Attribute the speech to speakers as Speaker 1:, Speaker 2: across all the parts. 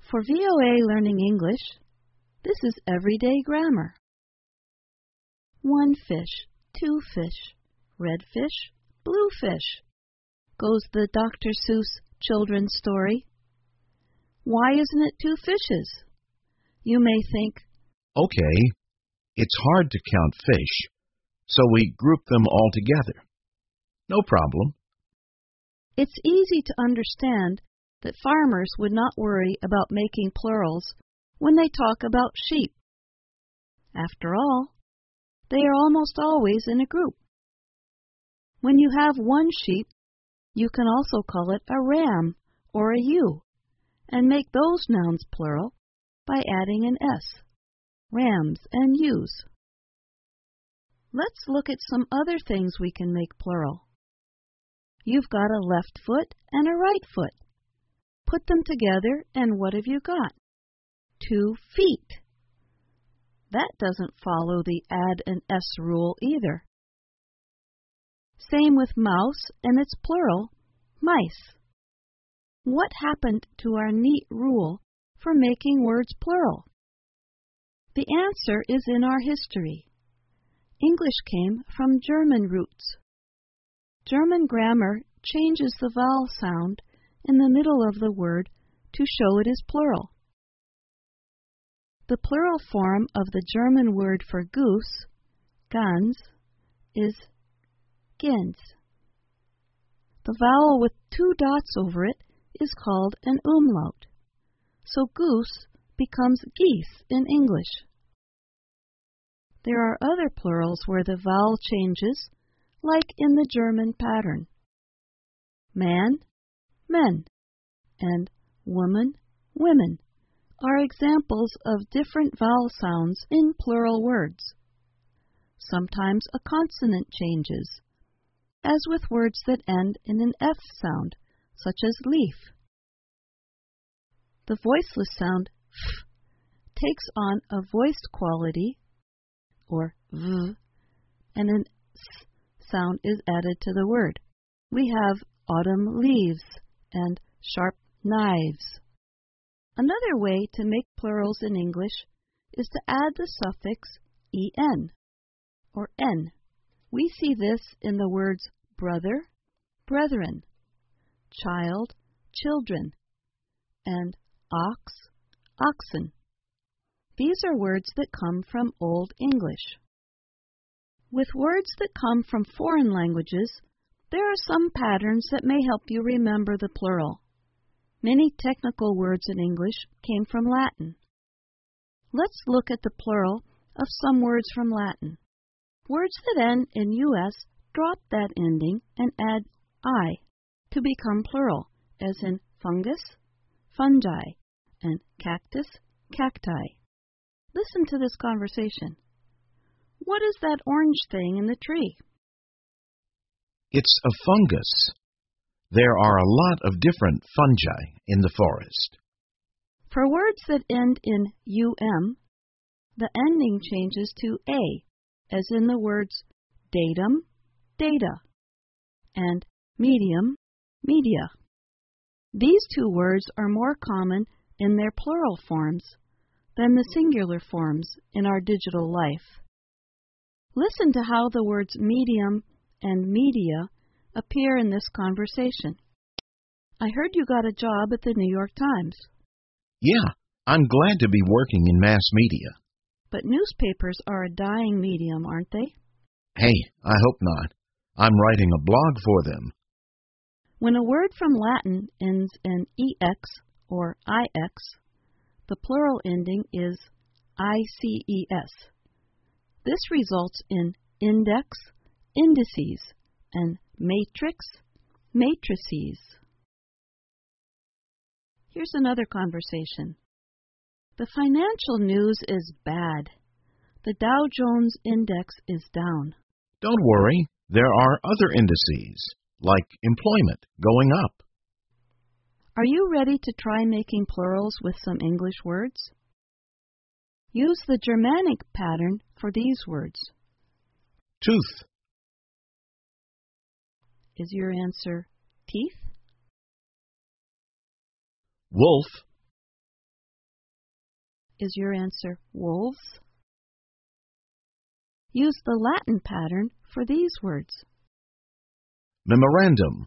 Speaker 1: For VOA Learning English, this is Everyday Grammar. 1 fish, 2 fish, red fish, blue fish, goes the Dr. Seuss children's story. Why isn't it 2 fishes? You may think,
Speaker 2: okay, it's hard to count fish, so we group them all together. No problem.
Speaker 1: It's easy to understand that farmers would not worry about making plurals when they talk about sheep. After all, they are almost always in a group. When you have 1 sheep, you can also call it a ram or a ewe, and make those nouns plural by adding an S, rams and ewes. Let's look at some other things we can make plural. You've got a left foot and a right foot. Put them together, and what have you got? 2 feet. That doesn't follow the add an S rule either. Same with mouse, and it's plural, mice. What happened to our neat rule for making words plural? The answer is in our history. English came from German roots. German grammar changes the vowel sound in the middle of the word to show it is plural. The plural form of the German word for goose, Gans, is Gänse. The vowel with 2 dots over it is called an umlaut, so goose becomes geese in English. There are other plurals where the vowel changes, like in the German pattern. Man, men, and woman, women are examples of different vowel sounds in plural words. Sometimes a consonant changes, as with words that end in an F sound, such as leaf. The voiceless sound f takes on a voiced quality, or v, and an s sound is added to the word. We have autumn leaves and sharp knives. Another way to make plurals in English is to add the suffix en, or n. We see this in the words brother, brethren, child, children, and ox, oxen. These are words that come from Old English. With words that come from foreign languages, there are some patterns that may help you remember the plural. Many technical words in English came from Latin. Let's look at the plural of some words from Latin. Words that end in US drop that ending and add I to become plural, as in fungus, fungi, and cactus, cacti. Listen to this conversation. What is that orange thing in the tree?
Speaker 2: It's a fungus. There are a lot of different fungi in the forest.
Speaker 1: For words that end in the ending changes to A, as in the words datum, data, and medium, media. These 2 words are more common in their plural forms than the singular forms in our digital life. Listen to how the words medium and media appear in this conversation. I heard you got a job at the New York Times.
Speaker 2: Yeah, I'm glad to be working in mass media.
Speaker 1: But newspapers are a dying medium, aren't they?
Speaker 2: Hey, I hope not. I'm writing a blog for them.
Speaker 1: When a word from Latin ends in ex or ix, the plural ending is ices. This results in index, indices, and matrix, matrices. Here's another conversation. The financial news is bad. The Dow Jones Index is down.
Speaker 2: Don't worry, there are other indices, like employment, going up.
Speaker 1: Are you ready to try making plurals with some English words? Use the Germanic pattern for these words.
Speaker 2: Tooth.
Speaker 1: Is your answer teeth?
Speaker 2: Wolf.
Speaker 1: Is your answer wolves? Use the Latin pattern for these words.
Speaker 2: Memorandum.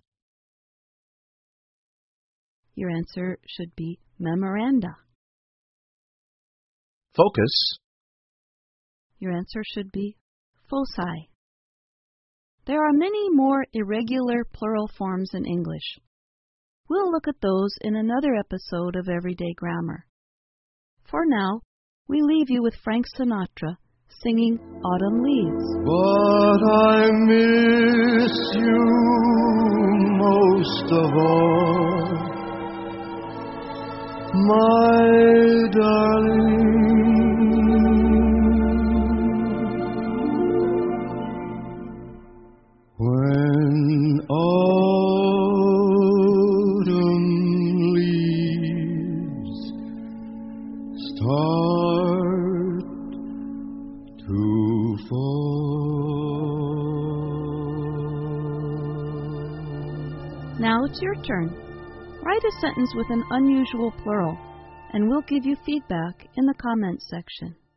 Speaker 1: Your answer should be memoranda.
Speaker 2: Focus.
Speaker 1: Your answer should be foci. There are many more irregular plural forms in English. We'll look at those in another episode of Everyday Grammar. For now, we leave you with Frank Sinatra singing Autumn Leaves.
Speaker 3: But I miss you most of all, my darling. When autumn leaves start to fall.
Speaker 1: Now it's your turn. Write a sentence with an unusual plural, and we'll give you feedback in the comments section.